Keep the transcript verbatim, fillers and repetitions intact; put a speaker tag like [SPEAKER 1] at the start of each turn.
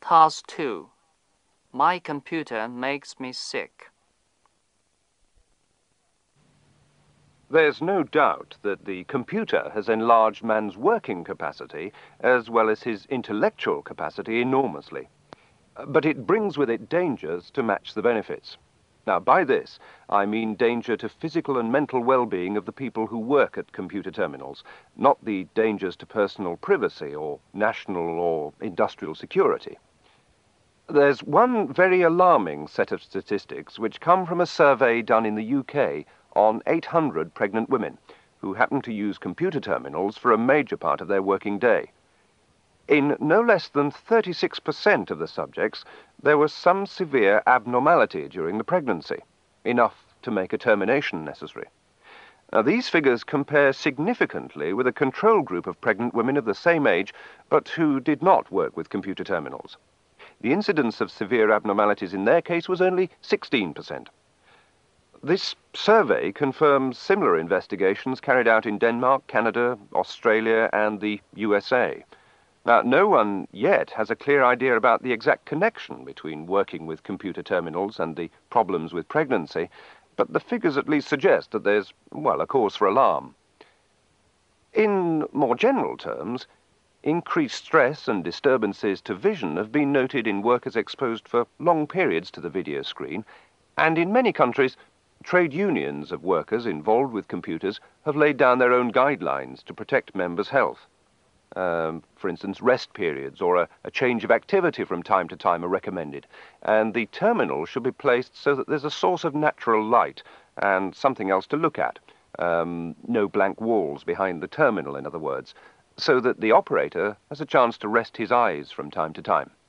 [SPEAKER 1] Task two. My computer makes me sick.
[SPEAKER 2] There's no doubt that the computer has enlarged man's working capacity as well as his intellectual capacity enormously. But it brings with it dangers to match the benefits. Now, by this, I mean danger to physical and mental well-being of the people who work at computer terminals, not the dangers to personal privacy or national or industrial security. There's one very alarming set of statistics which come from a survey done in the U K on eight hundred pregnant women who happen to use computer terminals for a major part of their working day. In no less than thirty-six percent of the subjects, there was some severe abnormality during the pregnancy, enough to make a termination necessary. Now, these figures compare significantly with a control group of pregnant women of the same age, but who did not work with computer terminals. The incidence of severe abnormalities in their case was only sixteen percent. This survey confirms similar investigations carried out in Denmark, Canada, Australia, and the U S A. Now, no one yet has a clear idea about the exact connection between working with computer terminals and the problems with pregnancy, but the figures at least suggest that there's, well, a cause for alarm. In more general terms, increased stress and disturbances to vision have been noted in workers exposed for long periods to the video screen, and in many countries, trade unions of workers involved with computers have laid down their own guidelines to protect members' health. Um, for instance, rest periods or a, a change of activity from time to time are recommended, and the terminal should be placed so that there's a source of natural light and something else to look at. Um, no blank walls behind the terminal, in other words, so that the operator has a chance to rest his eyes from time to time.